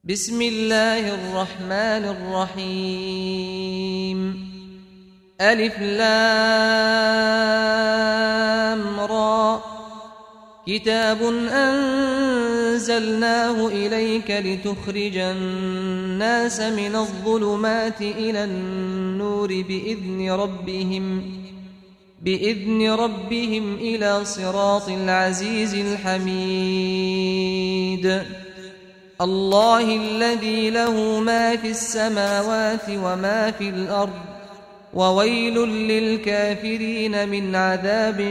بسم الله الرحمن الرحيم ألف لام را كتاب أنزلناه إليك لتخرج الناس من الظلمات إلى النور بإذن ربهم إلى صراط العزيز الحميد الله الذي له ما في السماوات وما في الأرض وويل للكافرين من عذاب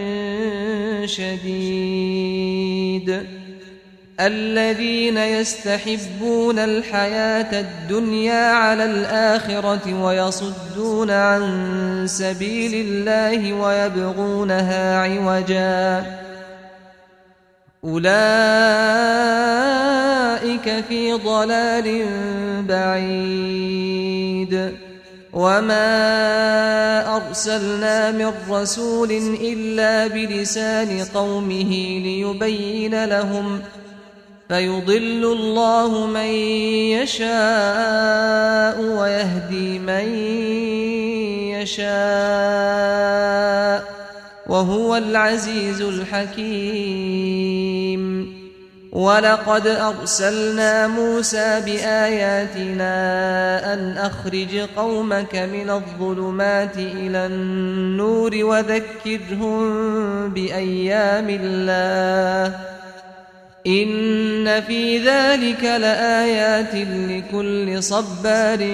شديد الذين يستحبون الحياة الدنيا على الآخرة ويصدون عن سبيل الله ويبغونها عوجا أولئك في ضلال بعيد وما أرسلنا من رسول إلا بلسان قومه ليبين لهم فيضل الله من يشاء ويهدي من يشاء وهو العزيز الحكيم ولقد أرسلنا موسى بآياتنا أن أخرج قومك من الظلمات إلى النور وذكرهم بأيام الله إن في ذلك لآيات لكل صبار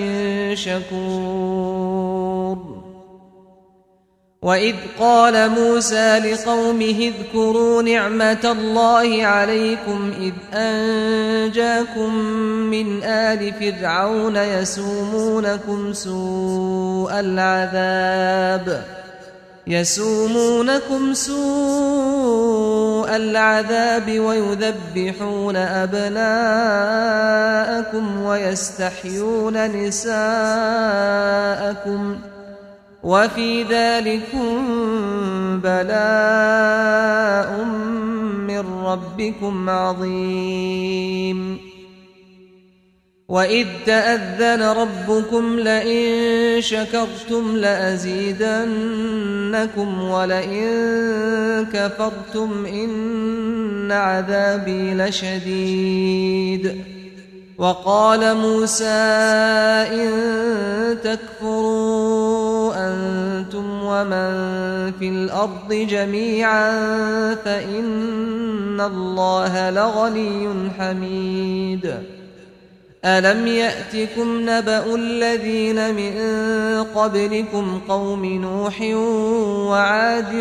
شكور وإذ قال موسى لقومه اذكروا نعمة الله عليكم إذ أنجاكم من آل فرعون يسومونكم سوء العذاب ويذبحون أبناءكم ويستحيون نساءكم وفي ذلكم بلاء من ربكم عظيم وإذ تأذن ربكم لئن شكرتم لأزيدنكم ولئن كفرتم إن عذابي لشديد وقال موسى إن تكفروا أنتم ومن في الأرض جميعا فإن الله لغني حميد ألم يأتكم نبأ الذين من قبلكم قوم نوح وعاد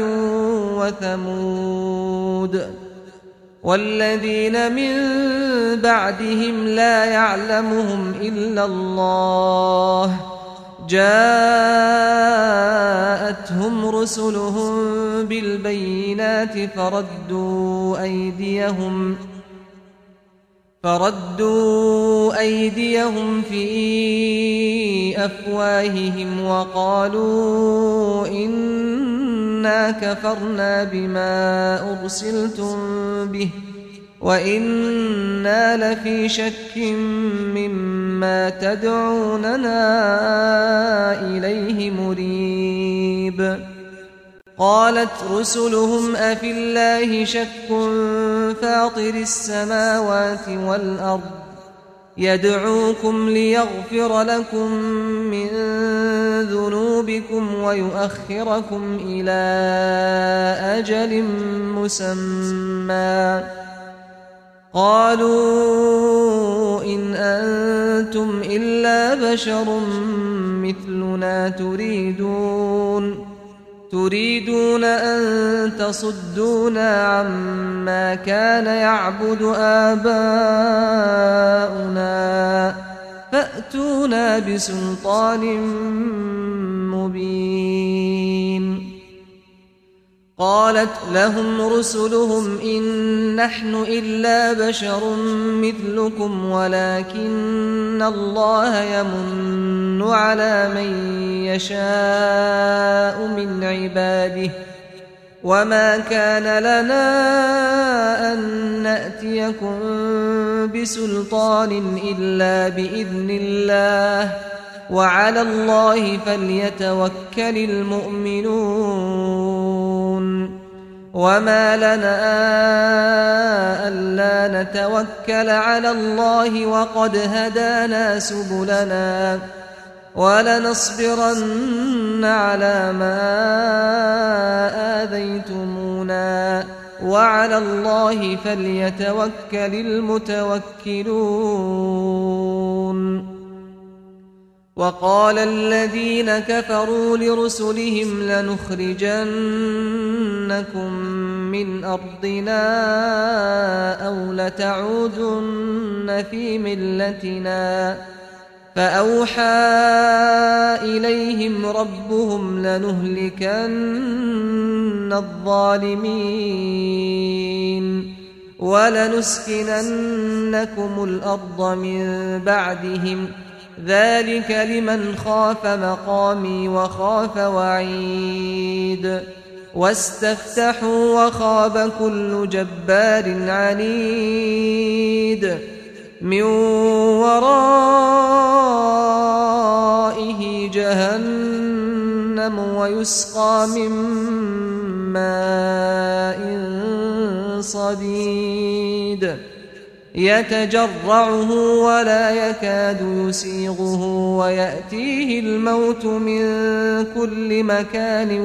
وثمود والذين من بعدهم لا يعلمهم إلا الله جاءتهم رسلهم بالبينات فردوا أيديهم في أفواههم وقالوا إنا كفرنا بما أرسلتم به وإنا لفي شك مما تدعوننا إليه مريب قالت رسلهم أفي الله شك فاطر السماوات والأرض يدعوكم ليغفر لكم من ذنوبكم ويؤخركم إلى أجل مسمى قالوا إن أنتم إلا بشر مثلنا تريدون أن تصدونا عما كان يعبد آباؤنا فأتونا بسلطان مبين قالت لهم رسلهم إن نحن إلا بشر مثلكم ولكن الله يمن على من يشاء من عباده وما كان لنا أن نأتيكم بسلطان إلا بإذن الله وعلى الله فليتوكل المؤمنون وما لنا ألا نتوكل على الله وقد هدانا سبلنا ولنصبرن على ما آذيتمونا وعلى الله فليتوكل المتوكلون وقال الذين كفروا لرسلهم لنخرجنكم من أرضنا أو لتعودن في ملتنا فأوحى إليهم ربهم لنهلكن الظالمين ولنسكننكم الأرض من بعدهم ذلك لمن خاف مقامي وخاف وعيد واستفتحوا وخاب كل جبار عنيد من ورائه جهنم ويسقى من ماء صديد يتجرعه ولا يكاد يسيغه ويأتيه الموت من كل مكان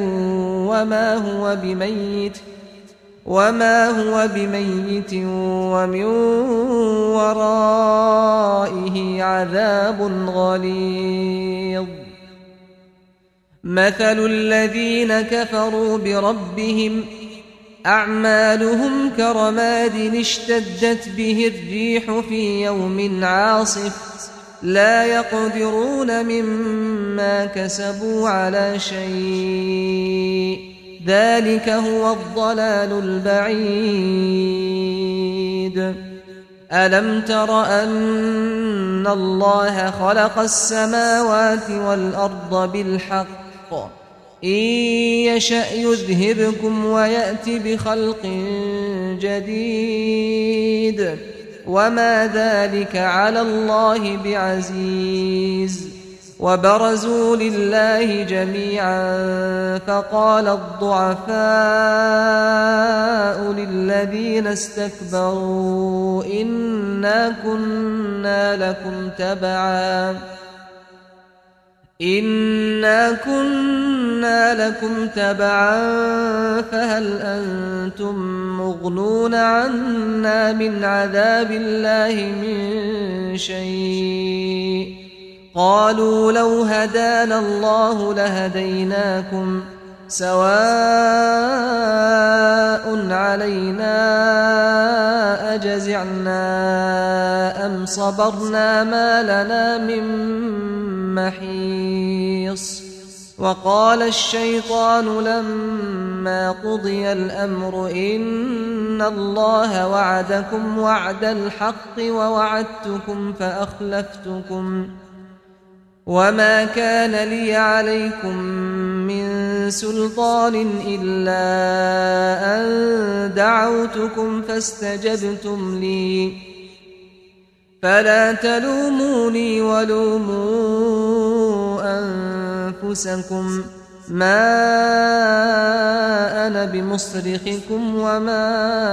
وما هو بميت ومن ورائه عذاب غليظ مثل الذين كفروا بربهم أعمالهم كرماد اشتدت به الريح في يوم عاصف لا يقدرون مما كسبوا على شيء ذلك هو الضلال البعيد ألم تر أن الله خلق السماوات والأرض بالحق إن يشأ يذهبكم ويأت بخلق جديد وما ذلك على الله بعزيز وبرزوا لله جميعا فقال الضعفاء للذين استكبروا إنا كنا لكم تبعا فهل أنتم مغنون عنا من عذاب الله من شيء قالوا لو هدانا الله لهديناكم سواء علينا أجزعنا أم صبرنا ما لنا من محيص وقال الشيطان لما قضي الأمر إن الله وعدكم وعد الحق ووعدتكم فأخلفتكم وما كان لي عليكم من سلطان إلا أن دعوتكم فاستجبتم لي فلا تلوموني ولوموا أنفسكم ما أنا بمصرخكم وما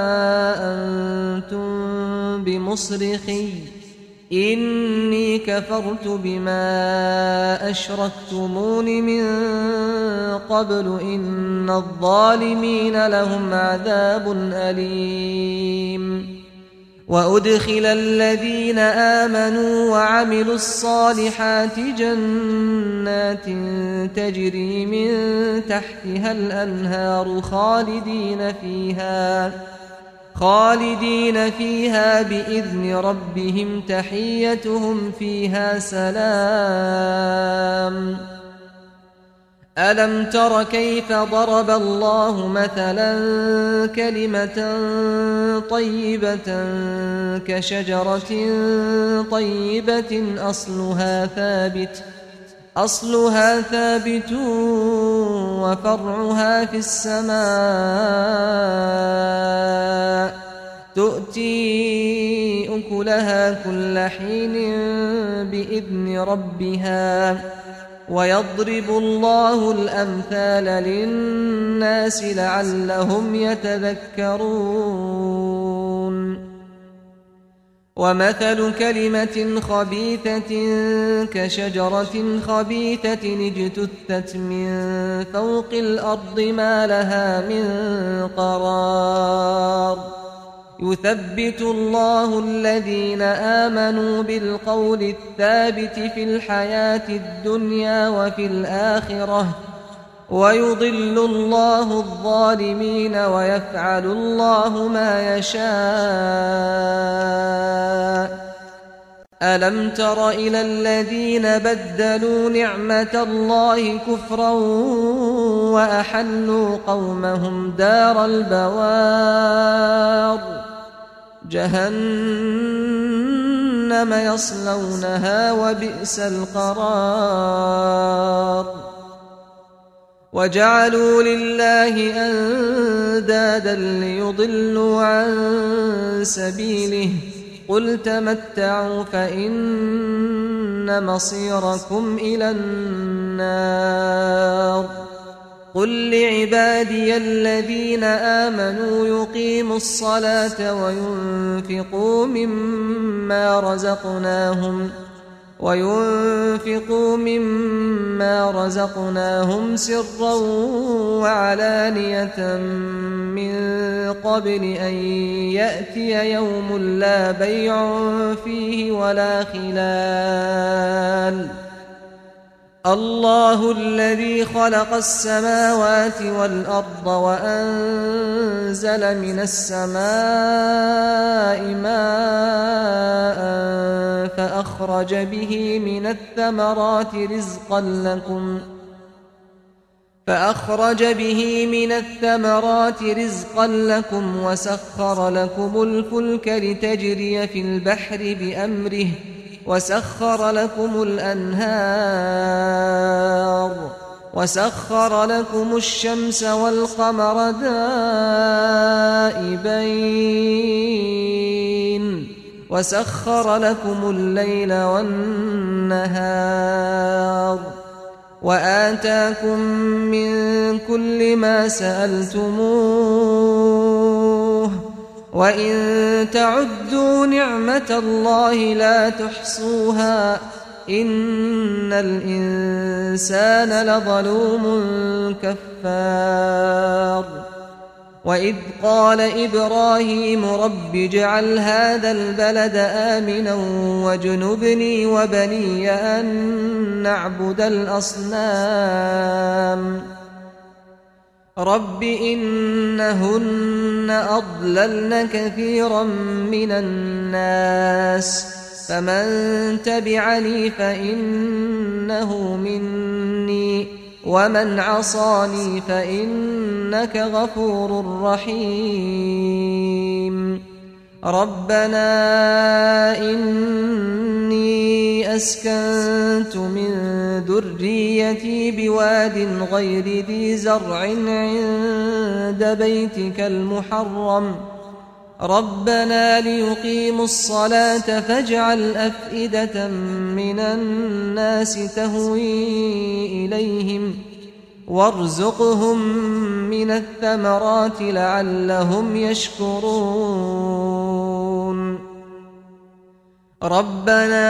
أنتم بمصرخي إني كفرت بما أشركتمون من قبل إن الظالمين لهم عذاب أليم وأدخل الذين آمنوا وعملوا الصالحات جنات تجري من تحتها الأنهار خالدين فيها بإذن ربهم تحيتهم فيها سلام ألم تر كيف ضرب الله مثلا كلمة طيبة كشجرة طيبة أصلها ثابت وفرعها في السماء تؤتي أكلها كل حين بإذن ربها ويضرب الله الأمثال للناس لعلهم يتذكرون ومثل كلمة خبيثة كشجرة خبيثة اجتثت من فوق الأرض ما لها من قرار يثبت الله الذين آمنوا بالقول الثابت في الحياة الدنيا وفي الآخرة ويضل الله الظالمين ويفعل الله ما يشاء ألم تر إلى الذين بدلوا نعمة الله كفرا وأحلوا قومهم دار البوار جهنم يصلونها وبئس القرار وجعلوا لله أندادا ليضلوا عن سبيله قل تمتعوا فإن مصيركم إلى النار قل لعبادي الذين آمنوا يقيموا الصلاة وينفقوا مما رزقناهم سرا وعلانية من قبل أن يأتي يوم لا بيع فيه ولا خلال الله الذي خلق السماوات والأرض وأنزل من السماء ماء فأخرج به من الثمرات رزقا لكم وسخر لكم الفلك لتجري في البحر بأمره وسخر لكم الأنهار وسخر لكم الشمس والقمر دائبين وسخر لكم الليل والنهار وآتاكم من كل ما سألتموه وإن تعدوا نعمة الله لا تحصوها إن الإنسان لظلوم كفار وإذ قال إبراهيم رب اجعل هذا البلد آمنا واجنبني وبني أن نعبد الأصنام رب إنهن أضللن كثيرا من الناس فمن تبعني فإنه مني ومن عصاني فإنك غفور رحيم ربنا إني أسكنت من ذريتي بواد غير ذي زرع عند بيتك المحرم ربنا ليقيموا الصلاة فاجعل أفئدة من الناس تهوي إليهم وارزقهم من الثمرات لعلهم يشكرون ربنا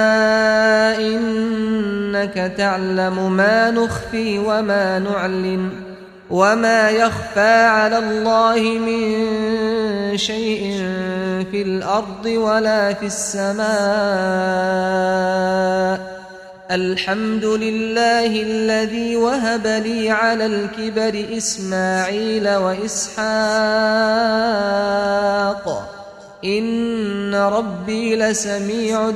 إنك تعلم ما نخفي وما نعلن وما يخفى على الله من شيء في الأرض ولا في السماء الحمد لله الذي وهب لي على الكبر إسماعيل وإسحاق إن ربي لسميع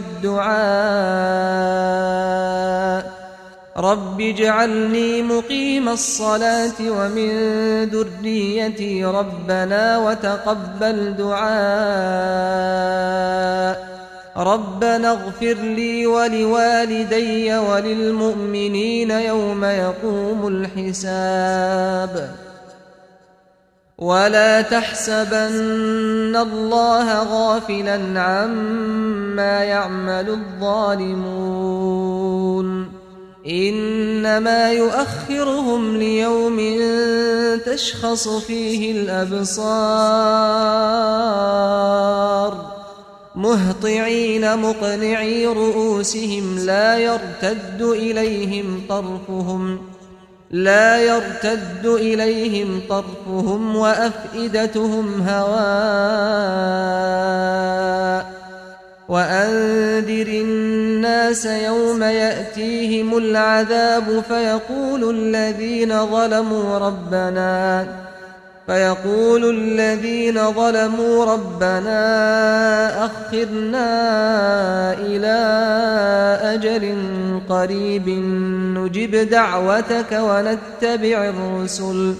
الدعاء رب اجعلني مقيم الصلاة ومن ذريتي ربنا وتقبل دعاء ربنا اغفر لي ولوالدي وللمؤمنين يوم يقوم الحساب ولا تحسبن الله غافلا عما يعمل الظالمون إنما يؤخرهم ليوم تشخص فيه الأبصار مهطعين مقنعي رؤوسهم لا يرتد إليهم طرفهم وأفئدتهم هواء وأنذر الناس يوم يأتيهم العذاب فيقول الذين ظلموا ربنا أخرنا إلى أجل قريب نجب دعوتك ونتبع الرسل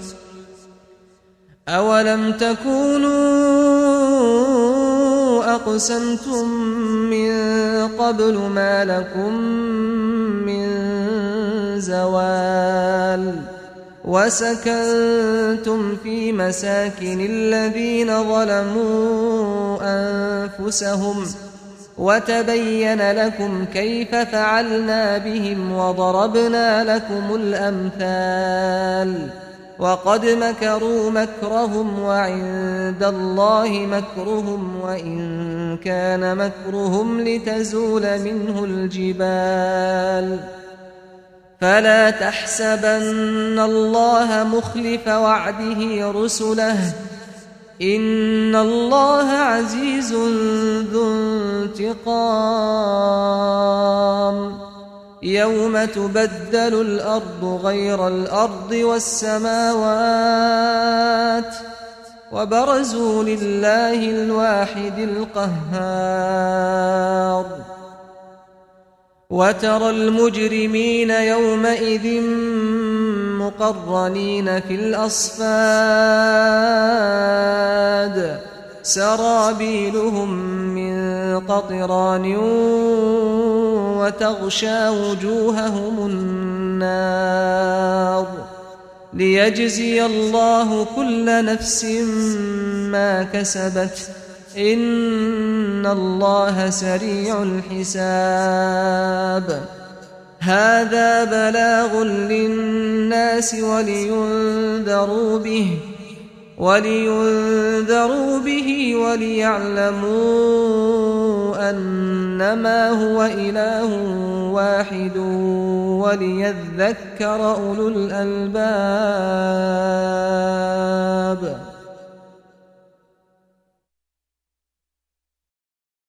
أولم تكونوا أقسمتم من قبل ما لكم من زوال وسكنتم في مساكن الذين ظلموا أنفسهم وتبين لكم كيف فعلنا بهم وضربنا لكم الأمثال وقد مكروا مكرهم وعند الله مكرهم وإن كان مكرهم لتزول منه الجبال فلا تحسبن الله مخلف وعده رسله إن الله عزيز ذو انتقام يوم تبدل الأرض غير الأرض والسماوات وبرزوا لله الواحد القهار وترى المجرمين يومئذ مقرنين في الأصفاد سرابيلهم من قطران وتغشى وجوههم النار ليجزي الله كل نفس ما كسبت إن الله سريع الحساب هذا بلاغ للناس ولينذروا به وليعلموا أنما هو إله واحد وليذكر أولو الألباب